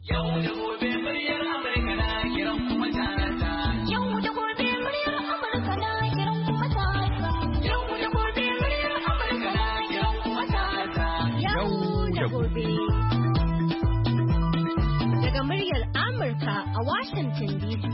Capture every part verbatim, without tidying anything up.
Yau da gobe muryar Amurka na kiran kuma tata. Yau da gobe muryar Amurka na kiran kuma tata. Yau da gobe muryar Amurka na kiran kuma tata. Yau da gobe. Daga muryar Amurka a Washington D C.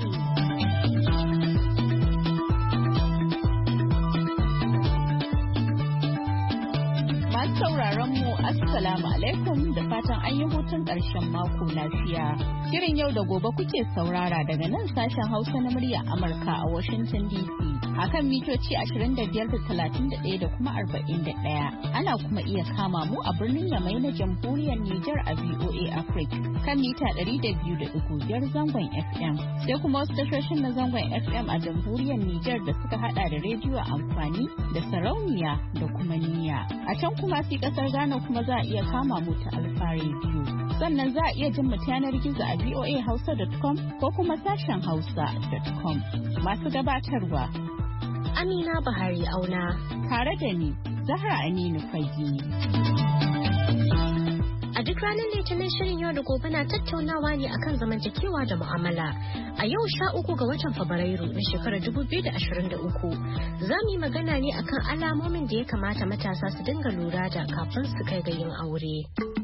Sauraron mu assalamu alaikum da fatan an yi hutun ƙarshen mako lafiya. Shirin yau da gobe kuke saurara daga nan sashen Hausa na murya Amurka a Washington D C akan mitoci ashirin da biyar da talatin da ɗaya da kuma arba'in da ɗaya. Ana kuma iya kama mu a birnin Yamai na Jamhuriyar Nijar a V O A Africa kan mita ɗari da biyu da ɗigo biyar zangon F M. Sai kuma wasu tashoshin na zangon F M a Jamhuriyar Nijar da suka hada da rediyo amfani da sarauniya da kuma niyya. A can kuma sai kasar Ghana kuma za a iya kama mu ta Alfa Radio. Sannan za a iya jin mu ta yanar gizo a v o a hausa dot com ko kuma sashen hausa dot com. Masu gabatarwa Amina Bahari Auna tare da ni Zahra Aminu Fagi. A duk ranar Litinin shirin yau da gobe na tattaunawa ne akan zamantakewa da mu'amala. A yau sha uku ga watan Fabrairu na shekarar dubu biyu da ashirin da uku za mu yi magana ne akan alamomin da ya kamata matasa su dinga lura da kafin su kai ga yin aure.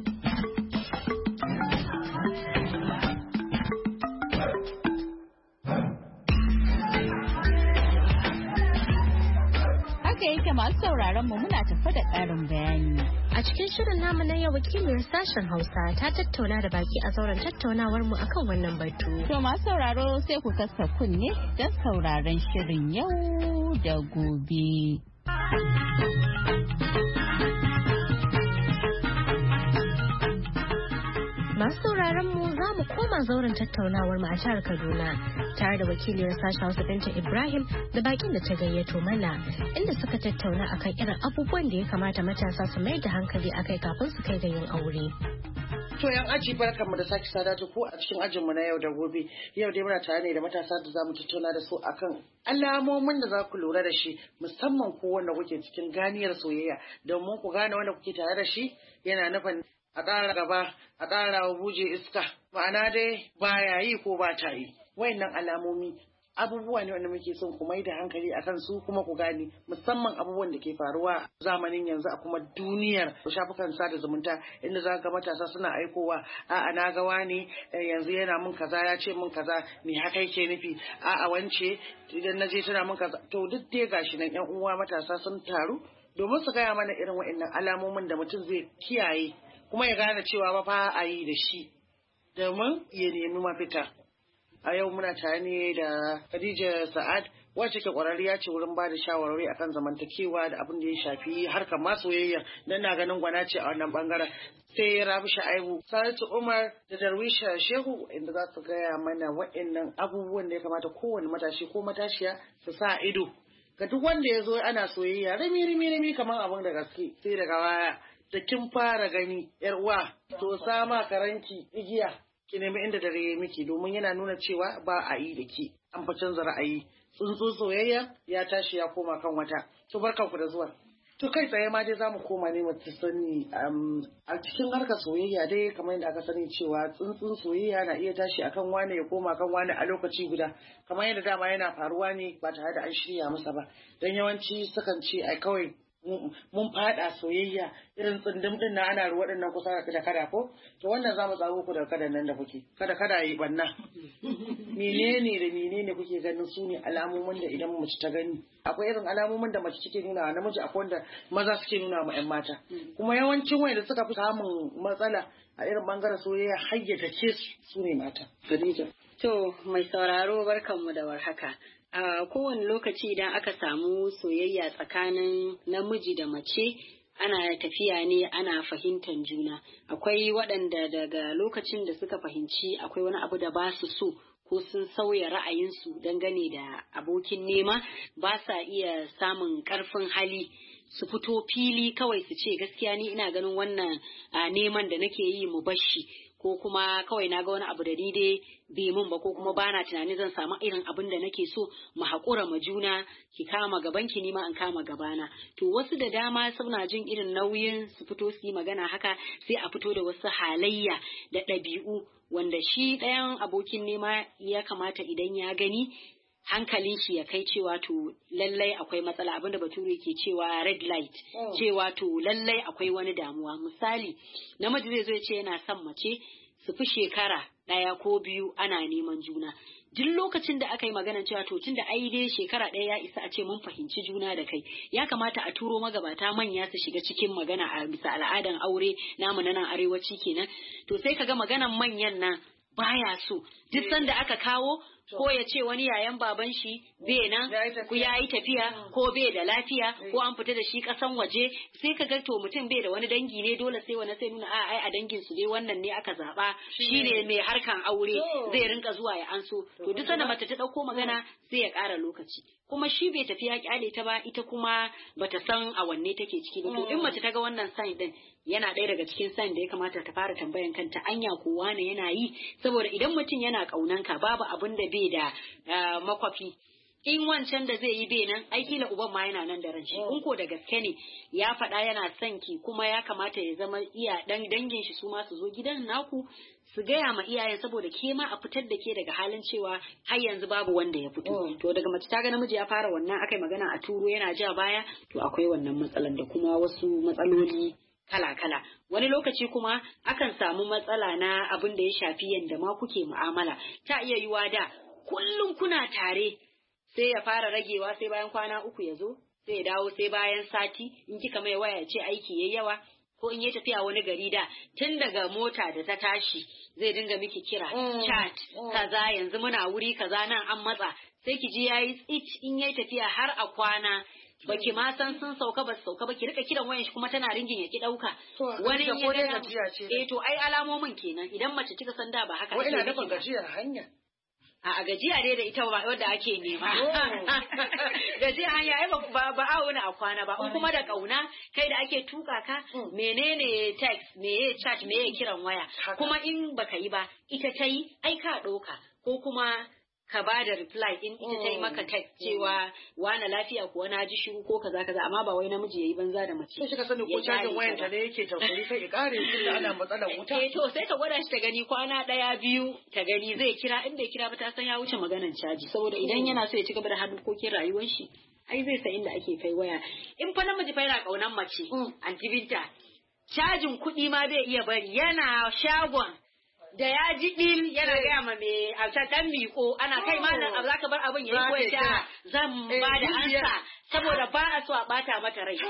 Haka yake masu sauraron mu muna tafa da ƙarin bayani. A cikin shirin namu na yau wakilin sashen Hausa ta tattauna da baki a zauren tattaunawar mu akan wannan batu. To masu sauraro sai ku kasa kunne don sauraron shirin yau da gobe. Masu sauraron mu za mu koma zauren tattaunawar mu a jihar Kaduna tare da wakiliyar sashen Hausa Binta Ibrahim da bakin da ta gayyato mana inda suka tattauna akan irin abubuwan da ya kamata matasa su mai da hankali akai kafin su kai ga yin aure. To yan aji barkanmu da sake sada ta ko a cikin ajinmu na yau da gobe. Yau dai muna tare ne da matasa da zamu tattauna da su akan alamomin da za ku lura da shi musamman ko wanda kuke cikin ganiyar soyayya domin ku gane wanda kuke tare da shi yana nufin a ƙara gaba a ƙara wa buje iska ma'ana dai ba ya yi ko ba ta yi. Wayannan alamomi abubuwa ne wanda muke son ku mai da hankali a kan su kuma ku gane musamman abubuwan da ke faruwa zamanin yanzu a kuma duniyar shafukan sada zumunta inda za ga matasa suna aikowa a'a na ga wani yanzu yana mun kaza ya ce mun kaza me haka yake nufi a'a wance idan na je tana mun kaza to duk dai gashi nan yan uwa matasa sun taru domin su gaya mana irin wa'annan alamomin da mutum zai kiyaye kuma ya gane cewa ba fa a yi da shi domin ya nemi mafita. A yau muna tare ne da Khadija Sa'ad wacce ke kwararriya ce wurin ba da shawarwari akan zamantakewa da abin da ya shafi harkar masoyayya dan na ganin gwana ce a wannan bangaren. Sai Rabi Shaibu, Saratu Umar da Darwisha Shehu inda za su gaya mana waɗannan abubuwan da ya kamata kowane matashi ko matashiya su sa ido. Ga duk wanda ya zo ana soyayya rami rami rami kamar abin da gaske sai daga baya da kin fara gani yar uwa to sama karanki igiya ki nemi inda dare miki domin yana nuna cewa ba a yi da ki an fa canza ra'ayi tsuntsun soyayya ya tashi ya koma kan wata to barkanku da zuwa to kai tsaye ma dai zamu koma ne mu sani a cikin harkar soyayya dai kamar yadda aka sani cewa tsuntsun soyayya na iya tashi akan wani ya koma kan wani a lokaci guda kamar yadda dama yana faruwa ne ba tare da an shirya masa ba dan yawanci sukan ce ai kawai mun fada soyayya irin tsundum din na ana ruwa dinnan kusa da kada ko to wannan zamu tsago ku da kada nan da kuke kada kada yi banna menene da menene kuke ganin su ne alamomin da idan mace ta gani akwai irin alamomin da mace take nuna namiji akwai wanda maza suke nuna ma ƴan mata kuma yawancin wanda suka fi samun matsala a irin bangaren soyayya hayyata ce su ne mata. Khadija to mai sauraro barkanmu da warhaka. A uh, kowane lokaci idan aka samu soyayya tsakanin namiji da mace ana tafiya ne ana fahimtar juna. Akwai waɗanda daga lokacin da suka fahimci akwai wani abu da ba su so ko sun sauya ra'ayinsu dangane da abokin nema ba sa iya samun ƙarfin hali su fito fili kawai su ce gaskiya ni ina ganin wannan uh, neman da nake yi mu bashi ko kuma kawai na ga wani abu da ni dai bai mun ba ko kuma bana tunanin zan samu irin abin da nake so mu haƙura ma juna ki kama gaban ki nima in kama gabana. To wasu da dama suna jin irin nauyin su fito su yi magana haka sai a fito da wasu halayya da ɗabi'u wanda shi ɗayan abokin nema ya kamata idan ya gani hankalin shi ya kai cewa to lallai akwai matsala abinda bature ke cewa red light cewa to lallai akwai wani damuwa. Misali namiji zai zo ya ce yana son mace su fi shekara ɗaya ko biyu ana neman juna. Duk lokacin da aka yi magana cewa to tun da ai dai shekara ɗaya ya isa a ce mun fahimci juna da kai ya kamata a turo magabata manya su shiga cikin magana a bisa al'adan aure namu na nan arewaci kenan. To sai kaga maganan manyan nan baya so duk sanda aka kawo ko ya ce wani yayan baban shi bai nan ku ya yi tafiya ko bai da lafiya ko an fita da shi kasan waje sai ka ga to mutum bai da wani dangi ne dole sai wani sai nuna a ai a dangin su dai wannan ne aka zaba shine mai harkan aure zai rinka zuwa ya anso to duk sanda mace ta dauko magana sai ya ƙara lokaci kuma shi bai tafi ya kyale ta ba ita kuma bata san a wanne take ciki ba to in mace ta ga wannan sign din yana ɗaya daga cikin sign da ya kamata ta fara tambayan kanta anya ko wane yana yi saboda idan mutum yana ƙaunanka babu abin da bai da makwafi in wancan da zai yi bai nan aiki la uban ma yana nan da ran shi in ko da gaske ne ya faɗa yana son ki kuma ya kamata ya zama iya dan dangin shi su ma su zo gidan naku su gaya ma iyayen saboda ke ma a fitar da ke daga halin cewa har yanzu babu wanda ya fito to daga mace ta ga namiji ya fara wannan akai magana a turo yana ja baya to akwai wannan matsalan da kuma wasu matsaloli kala-kala wani lokaci kuma akan samu matsala na abin da ya shafi yadda ma kuke mu'amala ta iya yiwa da kullum kuna tare sai ya fara ragewa sai bayan kwana uku ya zo sai ya dawo sai bayan sati in kika mai waya ce aiki yayi yawa ko in ya tafiya wani gari da tun daga mota da ta tashi zai dinga miki kira chat kaza yanzu muna wuri kaza nan an matsa sai ki ji yayi tsit in yayi tafiya har a kwana baki ma san sun sauka ba sauka ba ki rika kiran wayan shi kuma tana ringin ya ki dauka wani ya gajiya ce eh to ai alamomin kenan idan mace kika san da ba haka ake ina dafa gajiyar hanya a gajiya dai da ita ba wanda ake nema gajiya hanya ai ba ba auna a kwana ba in kuma da kauna kai da ake tuka ka menene text meye chat meye kiran waya kuma in baka yi ba ita ta yi ai ka doka ko kuma ka ba da reply in ita ta yi maka text cewa wani lafiya ko na ji shiru ko kaza kaza amma ba wai namiji yayi banza da mace sai kika sani ko cajin wayan ta ne yake tausayi sai ya kare shi da ana matsalar wuta eh to sai ka gwada shi ta gani kwana daya biyu ta gani zai kira in bai kira ba ta san ya wuce maganar caji saboda idan yana so ya ci gaba da harkokin rayuwar shi ai zai san inda ake kai waya in fa namiji fa yana kaunan mace anti binta cajin kuɗi ma bai iya bari yana shagon da ya ji ɗin yana gaya ma mai a ɗan miko ana kai ma nan za ka bar abin ya yi ko ya zan ba da ansa saboda ba a so a ɓata mata rai.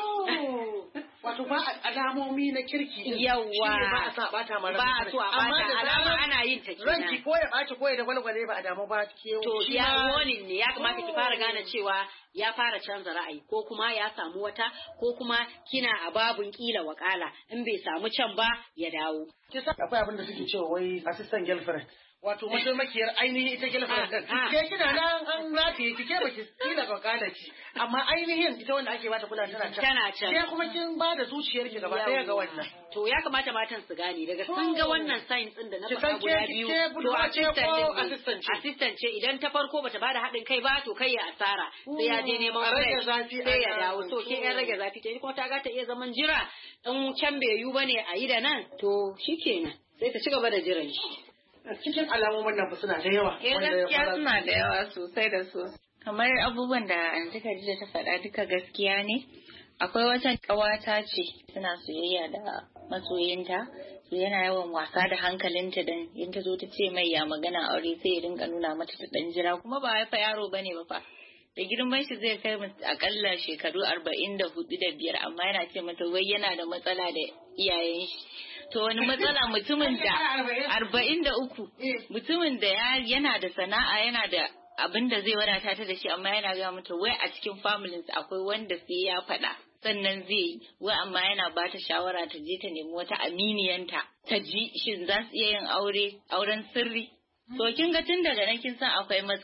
Wato ba alamomi na kirki. Yawwa. Ba a so a ɓata mata rai. Ba a so a ɓata alama ana yin ta kenan. Ranki ko ya ɓaci ko ya da walwale ba a damu ba ke. To ya warning ne ya kamata ki fara gane cewa ya fara canza ra'ayi ko kuma ya samu wata ko kuma kina a babun kila wakala in bai samu can ba ya dawo. Akwai abin da suke cewa wai assistant girlfriend. Wato mataimakiyar ainihin ita girlfriend din. Ke kina nan an rataye ki ke baki kila wakala ci amma ainihin ita wanda ake bata kula tana can. Tana can. Ke kuma kin ba da zuciyar ki gaba daya ga wannan. To ya kamata matan su gane daga sun ga wannan signs din da na faɗa guda biyu to assistant ce assistant ce idan ta farko bata bada haɗin kai ba to kai ya asara sai ya je neman rage zafi sai ya dawo so ke yan rage zafi ta kuma ta ga ta iya zaman jira in can bai yu bane a yi da nan to shikenan sai ta ci gaba da jiran shi. Cikin alamomin nan suna da yawa. Eh gaskiya suna da yawa sosai da sosai. Kamar abubuwan da Aunty Khadija ta faɗa duka gaskiya ne. Akwai wata ƙawata ce suna soyayya da masoyinta. So yana yawan wasa da hankalinta dan in ta zo ta ce mai ya magana aure sai ya rinka nuna mata ta dan jira kuma ba wai fa yaro bane ba fa. Da girman shi zai kai akalla shekaru arba'in da hudu da biyar amma yana ce mata wai yana da matsala da iyayen shi. To wani matsala mutumin da arba'in da uku mutumin da yana da sana'a yana da abin da zai wadata ta da shi amma yana ga mata wai a cikin familinsa akwai wanda sai ya faɗa sannan zai yi wai amma yana ba ta shawara ta je ta nemi wata aminiyanta ta ji shin za su iya yin aure auren sirri. To kin ga tun daga nan kin san akwai matsala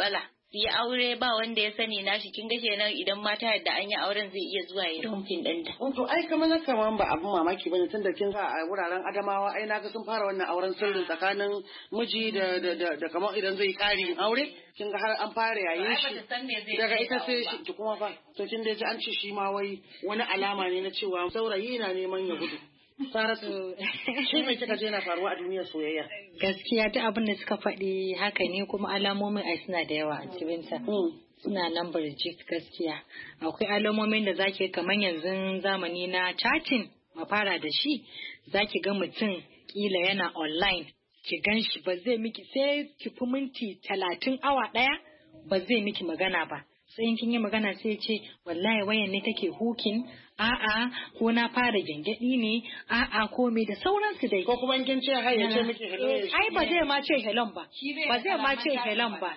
yi aure ba wanda ya sani nashi, kin ga kenan idan mata yadda an yi auren zai iya zuwa ya dumping ɗinta. To ai kamar na kaman ba abin mamaki bane tunda kin ga a wuraren Adamawa ai naga sun fara wannan auren sirrin tsakanin miji da da da kamar idan zai ƙarin aure kin ga har an fara yayin shi daga ita sai shi ki kuma fa to kin dai ji an ce shi ma wai wani alama ne na cewa saurayi na neman ya gudu. Saratu, shi mai kika je na faruwa a duniyar soyayya? Gaskiya duk abin da suka faɗi haka ne kuma alamomin ai suna da yawa a cikinta. Suna nan birjik gaskiya. Akwai alamomin da zaki kamar yanzu zamani na chatting mafara da shi zaki ga mutum kila yana online ki gan shi ba zai miki sai ki fi minti talatin awa ɗaya ba zai miki magana ba. Sai in kin yi magana sai ce wallahi wayan ne take hukin a'a ko na fara gyangyaɗi ne a'a ko me da sauransu dai ko kuma in kin ce hai ya ce miki hello ai ba zai ma ce hello ba ba zai ma ce hello ba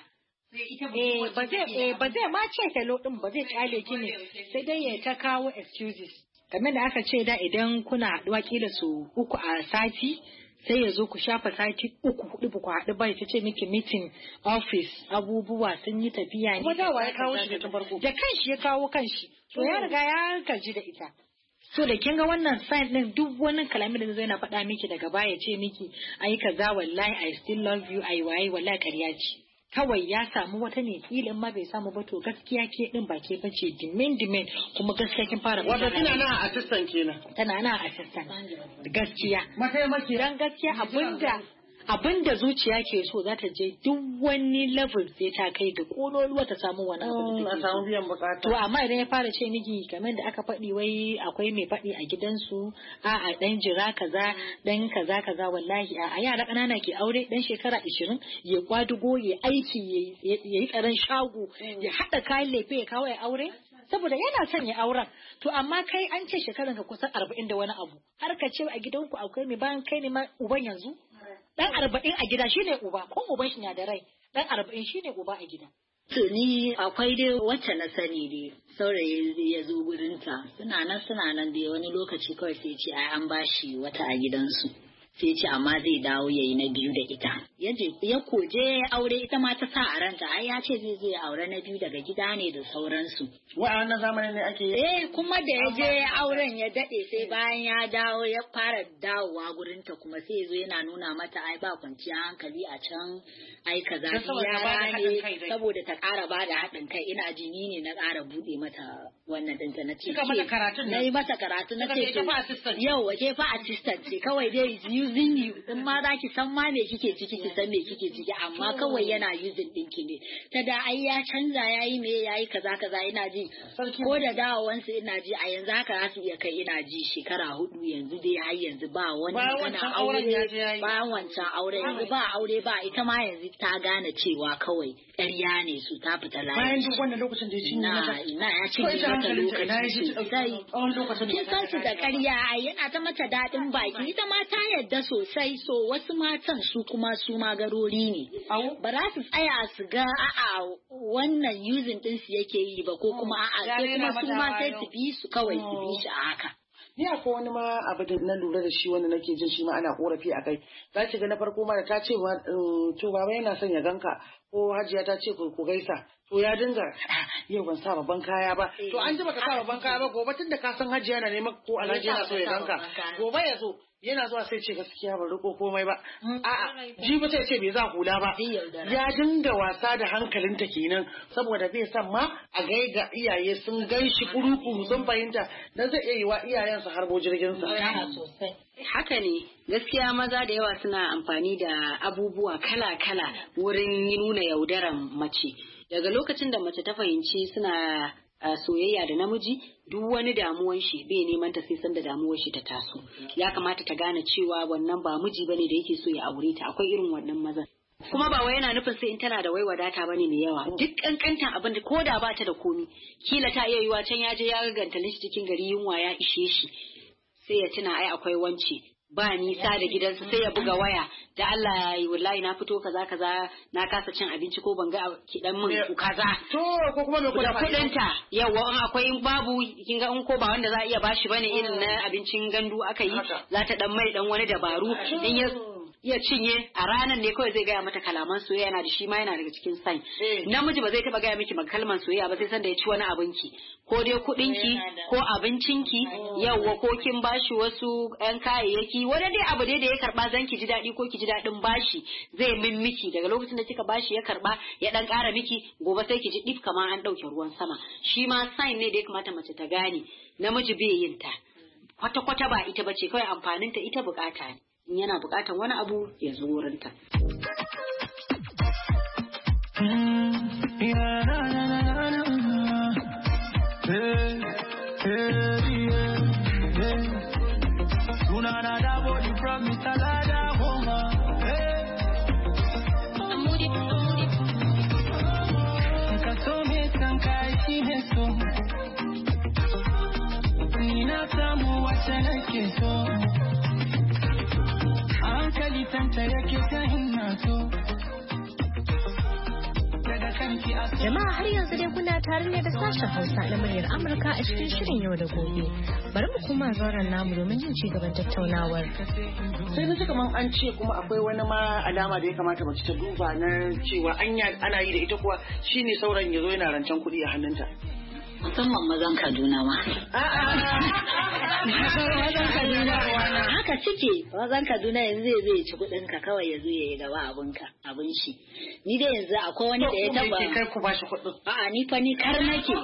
eh ba zai eh ba zai ma ce hello din ba zai kyale ki ne sai dai ya ta kawo excuses kamar da aka ce da idan kuna haɗuwa kila su uku a sati sai ya zo ku shafa sati uku hudu ba ku haɗu ba ta ce miki meeting office abubuwa sun yi tafiya ne. Kuma dawa ya kawo shi da farko. Da kanshi ya kawo kanshi. To ya riga ya gaji da ita. So da kin ga wannan sign din duk wani kalami da zai na faɗa miki daga baya ce miki ai kaza wallahi I still love you ai waye wallahi ƙarya ce. Kawai ya samu wata ne filin ma bai samu ba to gaskiya ke din ba ke bace dimin dimin kuma gaskiya kin fara wato kina nan a assistant kenan tana nan a assistant gaskiya mataimaki dan gaskiya abinda abinda zuciya ke so za ta je duk wani level sai ta kai ga kololuwa ta samu wani abu a samu biyan bukata to amma idan ya fara ce miki kamar da aka faɗi wai akwai mai faɗi a gidansu a a dan jira kaza dan kaza kaza wallahi a yara ƙanana ke aure dan shekara ishirin ya kwadugo ya aiki ya yi tsaron shago ya haɗa kayan lefe ya kawo ya aure saboda yana son ya auren to amma kai an ce shekaran ka kusan arba'in da wani abu har ka ce a gidanku akwai mai bayan kai ne ma uban yanzu dan arba'in a gida shine uba ko uban shi na da rai dan arba'in shine uba a gida. To ni akwai dai wacce na sani dai saurayi ya zo gurinta suna nan suna nan dai wani lokaci kawai sai ce ai an bashi wata a gidansu. Sai ce amma zai dawo ya yi na biyu da ita. Ya koje aure ita ma ta sa a ranta ai ya ce zai zai aure na biyu daga gida ne da sauransu. Wa a wannan zamanin ne ake yi? Eh kuma da ya je auren ya daɗe sai bayan ya dawo ya fara dawowa gurinta kuma sai ya zo yana nuna mata ai ba kwanciyar hankali a can ai kaza yara ne saboda ta ƙara ba da haɗin kai ina jini ne na ƙara buɗe mata wannan ɗinta na ce. Na yi mata karatu na ce yau ke fa assistant ce kawai dai using you in ma za ki san ma me kike ciki ki san me kike ciki amma kawai yana using ɗinki ne ta da ai ya canza yayi me yayi kaza kaza ina ji ko da dawowansu ina ji a yanzu haka za su iya kai ina ji shekara hudu yanzu dai har yanzu ba wani kana aure bayan wancan aure yanzu ba aure ba ita ma yanzu ta gane cewa kawai ƙarya ne su ta fita lafiya bayan duk wannan lokacin da ya cinye mata ina ya cinye mata lokaci sosai kin san su da ƙarya ai yana ta mata daɗin baki ita ma ta yadda sosai so wasu matan su kuma su magarori ne ba za su tsaya su ga a'a wannan using din su yake yi ba ko kuma a'a sai kuma su ma sai su bi su kawai su bi shi a haka ni akwai wani ma abu da na lura da shi wanda nake jin shi ma ana korafi a kai za ki ga na farko ma da ta ce to baba yana son ya ganka ko hajiya ta ce ku gaisa to ya dinga yau ban sa babban kaya ba to an ji baka sa babban kaya ba gobe tunda ka san hajiya na neman ko alhaji yana so ya ganka gobe ya zo yana zuwa sai ce gaskiya ban riko komai ba a'a jibi sai ce bai za hula ba ya dinga wasa da hankalinta kenan saboda bai san ma a gaiga iyaye sun gan shi kuru-kuru sun fahimta dan zai iya yi wa iyayensa harbo jirgin sa haka ne gaskiya maza da yawa suna amfani da abubuwa kala-kala wurin nuna yaudaran mace daga lokacin da mace ta fahimci suna a soyayya da namiji duk wani damuwan shi bai neman ta sai sanda damuwar shi ta taso ya kamata ta gane cewa wannan ba miji bane da yake so ya aure ta akwai irin wannan mazan kuma ba wai yana nufin sai in tana da wai wadata bane mai yawa duk kankantan abin da ko da ba ta da komi kila ta iya yiwa can ya je ya ganta lishi cikin gari yunwa ya ishe shi sai ya tuna ai akwai wance ba nisa da gidansa sai ya buga waya da Allah yi wallahi na fito kaza kaza na kasa cin abinci ko ban ga ki dan min ku kaza to ko kuma me kula kudin ta yawa in akwai babu kin ga in ko ba wanda za a iya bashi bane irin na abincin gandu aka yi za ta dan mai dan wani dabaru in ya iya cinye a ranar ne kawai zai gaya mata kalaman soyayya yana da shi ma yana daga cikin sign. Namiji ba zai taba gaya miki kalman soyayya ba sai san da ya ci wani abinki ko dai kuɗinki ko abincinki yawwa ko kin bashi wasu ƴan kayayyaki wani dai abu dai da ya karba zan ki ji daɗi ko ki ji daɗin bashi zai min miki daga lokacin da kika bashi ya karba ya dan ƙara miki gobe sai ki ji dif kamar an ɗauke ruwan sama shi ma sign ne da ya kamata mace ta gane namiji bai yin ta kwata-kwata ba ita bace kawai amfaninta ita bukata ne. In yana bukatan wani abu ya zo wurinta. Jama'a har yanzu dai kuna tare ne da sashen Hausa na muryar Amurka a cikin shirin yau da gobe. Bari mu kuma zauren namu domin jin ci gaban tattaunawar. Sai na kamar an ce kuma akwai wani ma alama da ya kamata mace ta duba na cewa ana yi da ita kuwa shine sauran ya zo yana rancen kuɗi a hannunta. Musamman mazan Kaduna ma. Mazan Kaduna haka cike mazan Kaduna yanzu zai zai ci kuɗin ka kawai ya zo ya yi gaba abinka abin shi. Ni dai yanzu akwai wani da ya taba. Kai ku bashi kuɗin. A'a ni fa ni kar nake.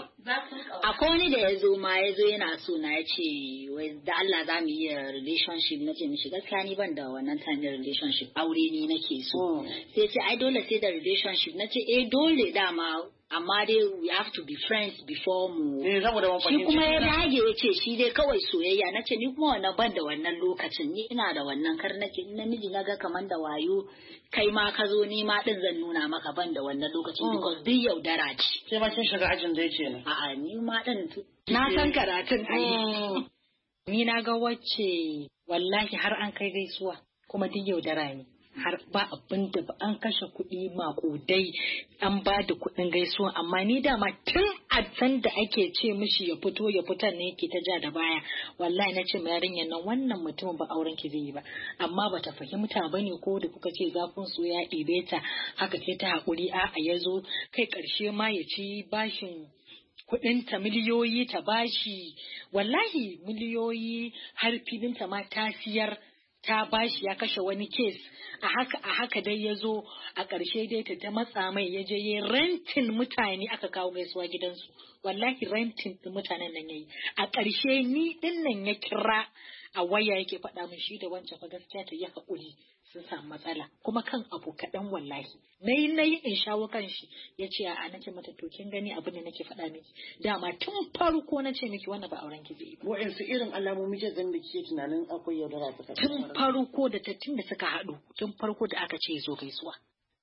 Akwai wani da ya zo ma ya zo yana so na ya ce wai da Allah za mu yi relationship na ce mishi gaskiya ni ban da wannan time relationship aure ni nake so. Sai ce ai dole sai da relationship na ce eh dole dama amma dai we have to be friends before mu. Shi kuma ya dage ya ce shi dai kawai soyayya na ce ni kuma wannan ban da wannan lokacin ni ina da wannan kar nake namiji na ga kaman da wayo kai ma ka zo ni ma din zan nuna maka ban da wannan lokacin because duk yaudara ce. Sai ma kin shiga ajin da yake ne. A'a ni ma din na san karatun ai. Ni na ga wacce wallahi har an kai gaisuwa kuma duk yaudara ne. Har ba abin da ba an kashe kuɗi maƙudai an ba da kuɗin gaisuwa amma ni dama tun a san da ake ce mishi ya fito ya fitar ne yake ta ja da baya wallahi na ce ma yarinyar nan wannan mutumin ba auren ki zai yi ba amma bata fahimta bane ko da kuka ce zafin su ya ɗibe ta haka sai ta haƙuri a'a ya zo kai ƙarshe ma ya ci bashin kuɗinta miliyoyi ta bashi wallahi miliyoyi har filinta ma ta siyar ta bashi ya kashe wani kes a haka a haka dai ya zo a ƙarshe dai ta ta matsa mai ya je ya rentin mutane aka kawo gaisuwa gidansu wallahi rentin din mutanen nan yayi a ƙarshe ni din nan ya kira a waya yake faɗa min shi da wancan fa gaskiya ta yi haƙuri sun samu matsala kuma kan abu kaɗan wallahi nayi nayi in shawo kan shi ya ce a nace mata to kin gani abin da nake faɗa miki dama tun farko na ce miki wannan ba auren ki zai ba wa'ansu irin alamomi ke zan da kike tunanin akwai yaudara ta tun farko da tattun da suka haɗu tun farko da aka ce zo gaisuwa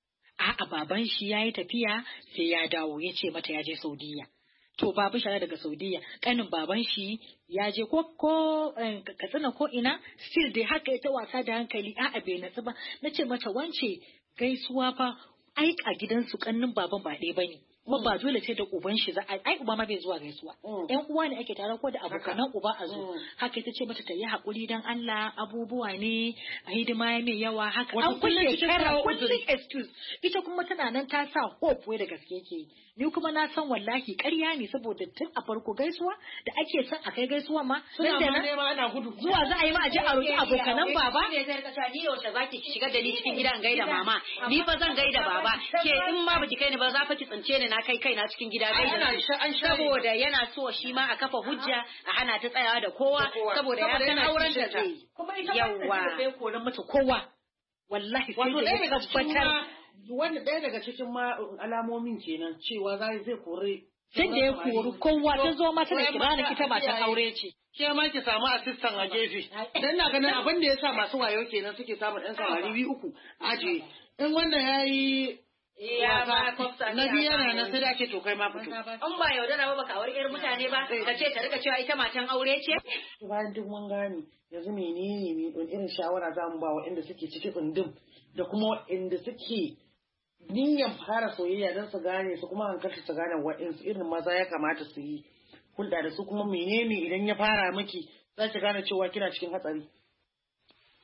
a'a baban shi yayi tafiya sai ya dawo ya ce mata ya je Saudiya to baban shi daga Saudiya kanin baban shi ya je ko ko Katsina ko ina still dai haka ita wasa da hankali a'a bai natsu ba nace mata wance gaisuwa fa ai a gidansu kannin baban ba ɗaya bane kuma ba dole sai da uban shi za a ai uba ma bai zuwa gaisuwa ƴan uwa ne ake tare ko da abokanan uba a zo haka ita ce mata ta yi hakuri dan Allah abubuwa ne a hidima mai yawa haka an kulle shekara kullum excuse ita kuma tana nan ta sa hope wai da gaske yake ni kuma na san wallahi ƙarya ne saboda tun a farko gaisuwa da ake son a kai gaisuwa ma suna ma nema ana gudu zuwa za a yi ma a je a roki abokanan baba ne zai rika ni yaushe zaki shiga da ni cikin gidan gaida mama ni fa zan gaida baba ke in ma baki kai ni ba za fa ki tsince ni na kai kaina cikin gida gaida saboda yana so shi ma a kafa hujja a hana ta tsayawa da kowa saboda ya san auren da zai kuma ita ba ta sai koran mata kowa wallahi sai da tabbatar wanda ɗaya daga cikin ma alamomin kenan cewa zai zai kore sai da ya kori kowa ta zo mata da kibana kita matan aure ce ke ma ki samu assistant a gefe dan na ganin abin da yasa masu wayo kenan suke samun ɗan samari biyu uku aje in wanda yayi ya ba kwafsa na biya na na sai da ake to kai ma fito an ba yaudara ba baka aure irin mutane ba ka ce ta rika cewa ita matan aure ce bayan duk mun gane yanzu menene ne irin shawara za mu ba wa inda suke cikin tsundum da kuma inda suke niyyar fara soyayya don su gane su kuma hankalta su gane wa'insu irin maza ya kamata su yi hulɗa da su kuma menene idan ya fara miki za ki gane cewa kina cikin hatsari.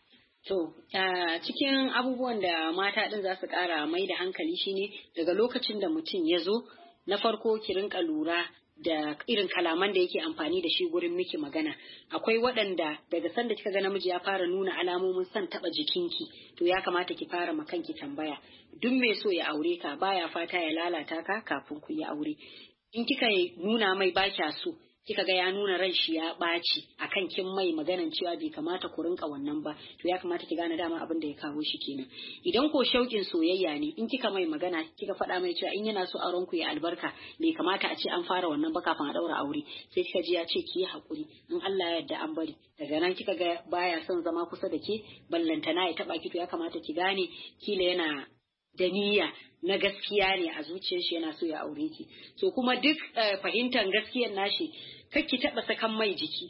To, a cikin abubuwan da mata ɗin za su ƙara mai da hankali shine daga lokacin da mutum ya zo, na farko ki rinka lura da irin kalaman da yake amfani da shi gurin miki magana. Akwai waɗanda daga sanda kika ga namiji ya fara nuna alamomin son taɓa jikinki, to ya kamata ki fara ma kanki tambaya. Duk mai so ya aure ka baya fata ya lalata ka kafin ku yi aure. In kika nuna mai ba kya so, kika ga ya nuna ran shi ya ɓaci akan kin mai maganan cewa bai kamata ku rinka wannan ba, to ya kamata ki gane dama abin da ya kawo shi kenan. Idan ko shauƙin soyayya ne, in kika mai magana kika faɗa mai cewa in yana so auren ku ya albarka, bai kamata a ce an fara wannan ba kafin a ɗaura aure, sai kika ji ya ce ki yi haƙuri, in Allah ya yarda an bari. Daga nan kika ga baya son zama kusa da ke, ballantana ya taɓa ki, to ya kamata ki gane kila yana da niyya na gaskiya ne a zuciyar shi, yana so ya aure ki. So kuma duk fahimtar gaskiyar nashi, kar ki taɓa sakan mai jiki.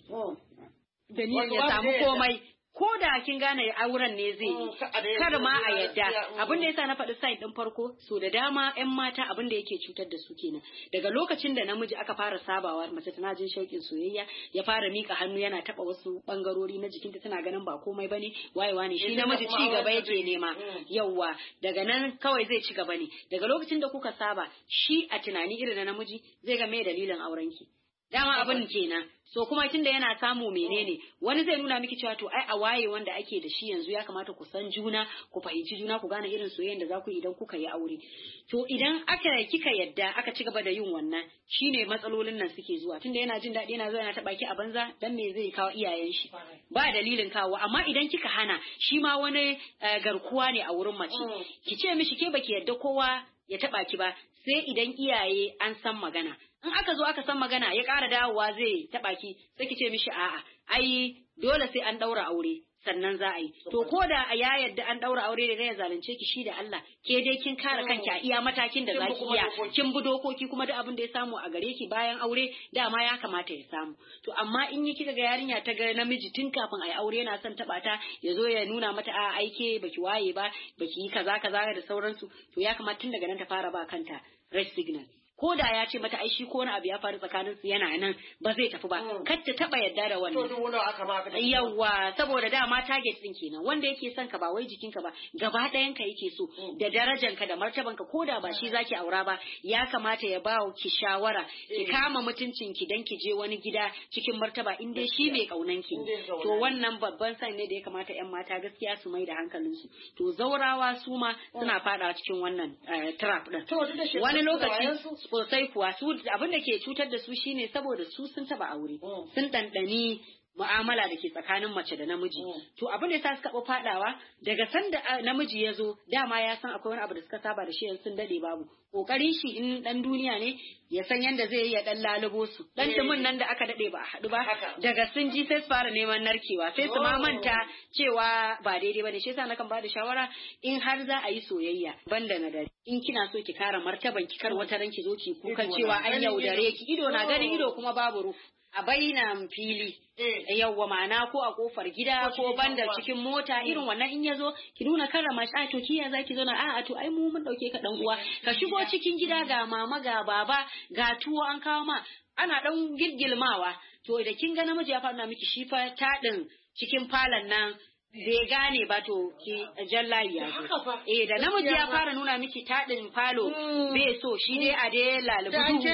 Da niyyar ya samu komai. Ko da kin gane auren ne zai yi, kar ma a yadda. Abin da yasa na faɗi side ɗin farko, so da dama 'yan mata abin da yake cutar da su kenan. Daga lokacin da namiji aka fara sabawa, mace tana jin shauƙin soyayya, ya fara mika hannu yana taɓa wasu ɓangarori na jikinta, tana ganin ba komai bane, wayewa ne, shi namiji ci gaba yake nema. Yawwa, daga nan kawai zai ci gaba ne. Daga lokacin da kuka saba, shi a tunani irin na namiji zai ga me dalilin aurenki. Dama abin kenan. So kuma tunda yana samu menene, wani zai nuna miki cewa to ai a waye wanda ake da shi yanzu ya kamata ku san juna, ku fahimci juna, ku gane irin soyayyen da za ku yi idan kuka yi aure. To idan aka kika yadda aka ci gaba da yin wannan, shine matsalolin nan suke zuwa. Tunda yana jin daɗi yana zuwa yana taɓa ki a banza, dan me zai kawo iyayen shi? Ba dalilin kawo. Amma idan kika hana, shi ma wani garkuwa ne a wurin mace. Ki ce mishi ke baki yadda kowa ya taɓa ki ba, sai idan iyaye an san magana. In aka zo aka san magana ya ƙara dawowa zai taɓa ki, sai ki ce mishi a'a, ai dole sai an ɗaura aure sannan za a yi. To ko da ya yadda an ɗaura aure da ya zalunce ki, shi da Allah, ke dai kin kare kanki a iya matakin da za ki iya, kin bi dokoki, kuma duk abin da ya samu a gare ki bayan aure dama ya kamata ya samu. To amma in yi kika ga yarinya ta ga namiji tun kafin a yi aure yana son taɓa ta, ya zo ya nuna mata a aike baki waye ba, baki yi kaza kaza da sauransu, to ya kamata tun daga nan ta fara ba kanta red signal. Ko da ya ce mata ai shi ko wani abu ya faru tsakanin su yana nan ba zai tafi ba, kar ta taba yadda da wannan. To duk aka ma aka yawa, saboda dama target din kenan, wanda yake son ka ba wai jikinka ba, gaba ɗayan ka yake so, da darajanka da martabanka, ko da ba shi zaki aura ba, ya kamata ya ba ki shawara, ki kama mutuncin ki dan ki je wani gida cikin martaba, in dai shi mai kaunan ki. To wannan babban san ne da ya kamata ƴan mata gaskiya su mai da hankalin su. To zaurawa su ma suna fada cikin wannan trap din. Wani lokaci sosai kuwa, su abin da ke cutar da su shine saboda su sun taba aure, sun ɗanɗani mu'amala da ke tsakanin mace da namiji. To abin da yasa suka ɓo fadawa, daga sanda namiji ya zo, dama ya san akwai wani abu da suka saba da shi, yanzu sun dade babu. Kokarin shi in dan duniya ne, ya san yanda zai yi ya dan lalubo su. Dan dumin nan da aka dade ba a haɗu ba, daga sun ji sai su fara neman narkewa, sai su ma manta cewa ba daidai bane. Shi yasa nakan bada shawara, in har za a yi soyayya banda na dare, in kina so ki kara martaban ki, kar wata ran ki zo ki kukan cewa an yaudare ki, ido na ganin ido kuma babu rufu. A bainan fili, yawwa ma'ana ko a kofar gida ko banda cikin mota, irin wannan in ya zo ki nuna karrama shi, a to kiya za ki zauna, a'a to ai mu mun dauke ka dan uwa, ka shigo cikin gida ga mama ga baba ga tuwo an kawo ma, ana dan girgilmawa. To da kin ga namiji ya fara miki shi fa taɗin cikin falon nan bai gane ba, to ki jallayi ya zo. Eh da namiji ya fara nuna miki taɗin falo bai so, shi dai a dai lalubu.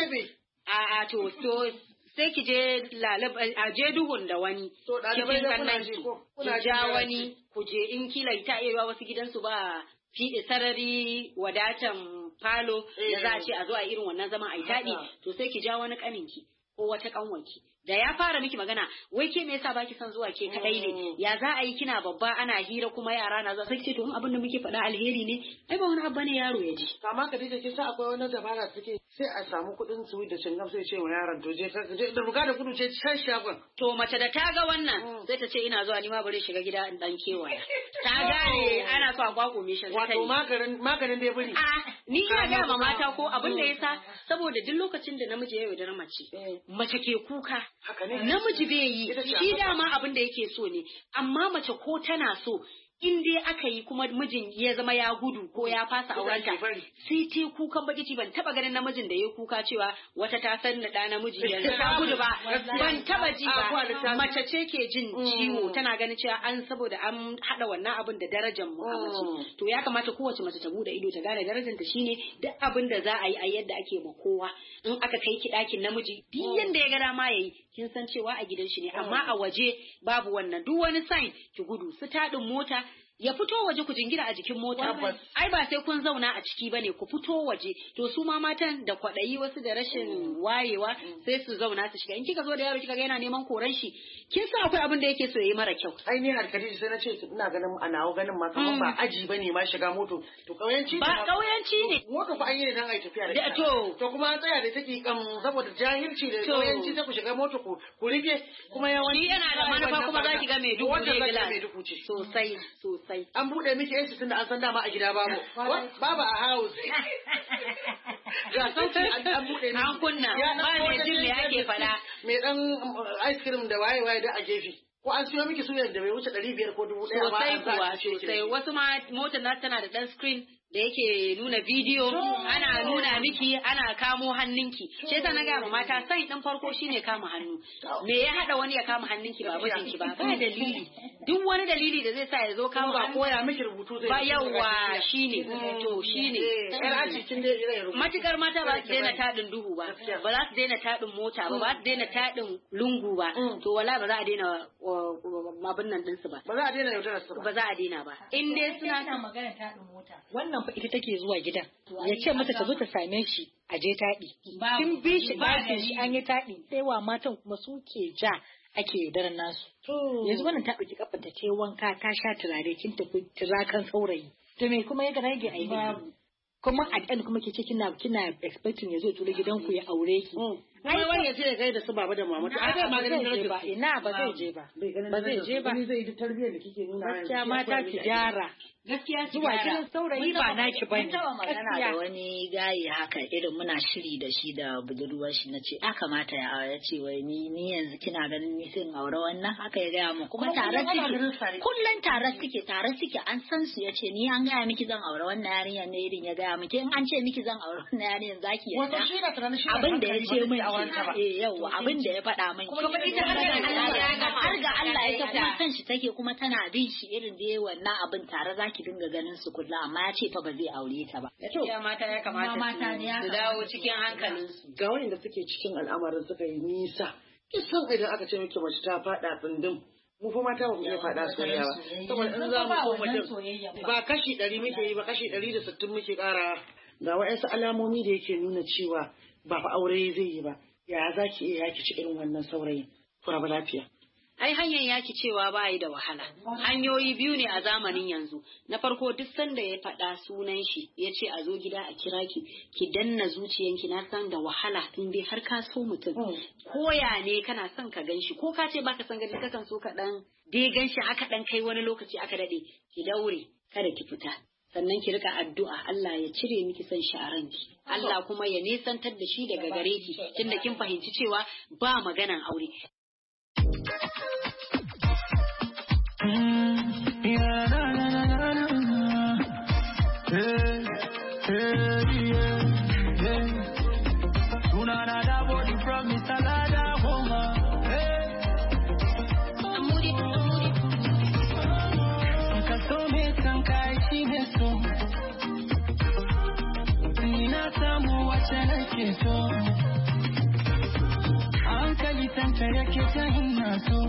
A'a to to sai ki je lalab a je duhun da wani cikin kannan ki ki ja wani ku je, in kila ta iya wasu gidansu ba fiɗe sarari wadatan falo da za a ce a zo a irin wannan zaman ai taɗi, to sai ki ja wani kaninki ko wata kanwanki da ya fara miki magana, wai ke me yasa baki son zuwa ke kadai ne, ya za a yi kina babba ana hira kuma yara na zuwa, sai ce to in abin da muke faɗa alheri ne, ai ba wani abu ne yaro ya ji. Kama Khadija kin sa akwai wani dabara take, sai a samu kuɗin su da cingam sai ce wa yaron to je da buga da gudu ce can shagon. To mace da ta ga wannan sai ta ce ina zuwa ni ma bari shiga gida in dan kewaya. Ta gane ana so a kwakume shi. Wato maganin maganin dai buri. A ni ina ga ma mata ko abin da yasa, saboda duk lokacin da namiji ya yaudar mace, mace ke kuka. Namiji bai yi, shi dama abin da yake so ne, amma mace ko tana so in dai aka yi kuma mijin ya zama ya gudu ko ya fasa aurenta sai te kukan baki ci ban taba ganin namijin da ya kuka cewa wata ta san da namiji yanzu ta gudu ba ban taba ji ba mace ce ke jin ciwo tana ganin cewa an saboda an hada wannan abin da darajar mu a mace to ya kamata kowace mace ta bude ido ta gane darajar ta shine duk abin da za a yi a yadda ake ma kowa in aka kai ki dakin namiji duk yanda ya ga dama yayi kin san cewa a gidan shi ne amma a waje babu wannan duk wani sign ki gudu su tadin mota ya fito waje ku jingina a jikin mota ai ba sai kun zauna a ciki bane ku fito waje to su ma matan da kwadayi wasu da rashin wayewa sai su zauna su shiga in kika zo da yaro kika ga yana neman koran shi kin san akwai abin da yake so yayi mara kyau ai ni harkari sai na ce ina ganin a nawo ganin ma kaman ba aji bane ma shiga moto to kauyanci ba kauyanci ne moto fa an yi ne dan ai tafiya da to to kuma an tsaya da take kam saboda jahilci da kauyanci sai ku shiga moto ku ku rige kuma yawanci yana da manufa kuma zaki ga mai duku ne duku ce sosai sosai an bude miki yansu tunda an san dama a gida babu babu a house ga sauki an bude an kunna ba ne jin me ake fada mai dan ice cream da waye waye da a gefe ko an siyo miki suyar da bai wuce ɗari biyar ko dubu ɗaya ba sosai kuwa sosai wasu ma motar na tana da dan screen da yake nuna bidiyo ana nuna miki ana kamo hannunki shi yasa na ga mata sai dan farko shine kama hannu me ya hada wani ya kama hannunki ba mijinki ba ba dalili duk wani dalili da zai sa ya zo kama ba koya miki rubutu zai ba yawa shine to shine yar aji kin dai irin rubutu matukar mata ba su daina tadin duhu ba ba za su daina tadin mota ba ba su daina tadin lungu ba to wala ba za a daina abin nan dinsu ba ba za a daina yaudarar su ba za a daina ba in dai suna magana tadin mota wannan fa ita take zuwa gidan ya ce mata ta zo ta same shi a je taɗi kin bi shi ɗakin shi an yi taɗi sai wa matan kuma su ke ja ake yaudarar nasu yanzu wannan ta ɗauki kafar ta ce wanka ta sha turare kin tafi turakan saurayi to me kuma ya ga rage a yi kuma a ɗan kuma ke ce kina kina expecting ya zo tura gidanku ya aure ki ai wani ya ce ya kai da su baba da mama to ai bai maganin da ba ina ba zai je ba ba zai je ba ni zai yi tarbiyyar da kike nuna gaskiya mata ki gyara gaskiya zuwa gidan saurayi ba naki bane mun taba magana da wani gayi haka irin muna shiri da shi da budurwar shi nace a kamata ya ya ce wai ni ni yanzu kina ganin ni sai in aure wannan haka ya gaya mu kuma tare suke kullun tare suke tare suke an san su yace ni an gaya miki zan aure wannan yarinya ne irin ya gaya miki in an ce miki zan aure wannan yarinya zaki yarda abin da ya ce min eh yawa abin da ya faɗa min kuma ita har ga Allah ita kuma san shi take kuma tana bin shi irin da wannan abin tare zaki dinga ganin su kullu amma ya ce fa ba zai aure ta ba ya mata ya kamata su dawo cikin hankalinsu ga wanda suke cikin al'amarin suka yi nisa kisan idan aka ce miki mace ta faɗa tsindin mu fa mata ba mu iya faɗa soyayya ba saboda in za mu ko mutum ba kashi ɗari muke yi ba kashi ɗari da sittin muke ƙara ga wa'yansu alamomi da yake nuna cewa ba fa aure zai yi ba ya za ki iya yaki ci irin wannan saurayin ku raba lafiya ai hanyar yaki cewa ba yi da wahala hanyoyi biyu ne a zamanin yanzu na farko duk sanda ya faɗa sunan shi ya ce a zo gida a kira ki ki danna zuciyanki na san da wahala in dai har ka so mutum koya ne kana son ka gan shi ko ka ce baka san gani kakan so ka dan dai gan shi haka dan kai wani lokaci aka dade ki daure kada ki fita sannan ki rika addu'a Allah ya cire miki son sharanki Allah kuma ya nesantar da shi daga gare ki tunda kin fahimci cewa ba maganan aure hankali tanta yake ta hinna so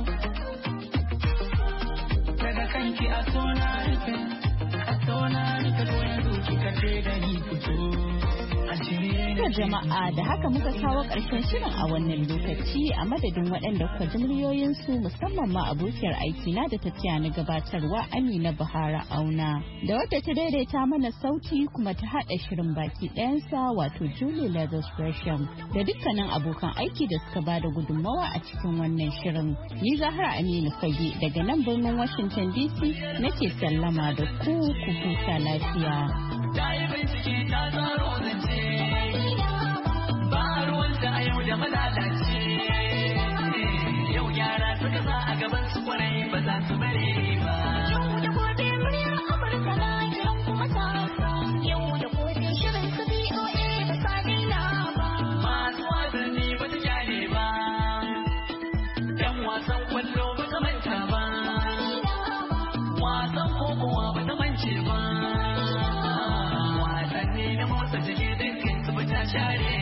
daga kanki a tona rufe a tona rufe ko yanzu kika ce da ni fito To jama'a da haka muka kawo ƙarshen shirin a wannan lokaci a madadin waɗanda kuka ji muryoyinsu musamman ma abokiyar aiki na da ta na gabatarwa Amina Bahara Auna da wadda ta daidaita mana sauti kuma ta haɗa shirin baki ɗayansa wato Julie Lazarus Gresham da dukkanin abokan aiki da suka bada gudunmawa a cikin wannan shirin. Ni Zahra Aminu Fage daga nan birnin Washington D C nake sallama da ku ku huta lafiya. A yau da malalace yau yara suka sa a gaban su kwarai ba za su bare ba. Yau da gobe kokowa ba ta mance ba wasanni na motsa jiki dukkan su ba ta share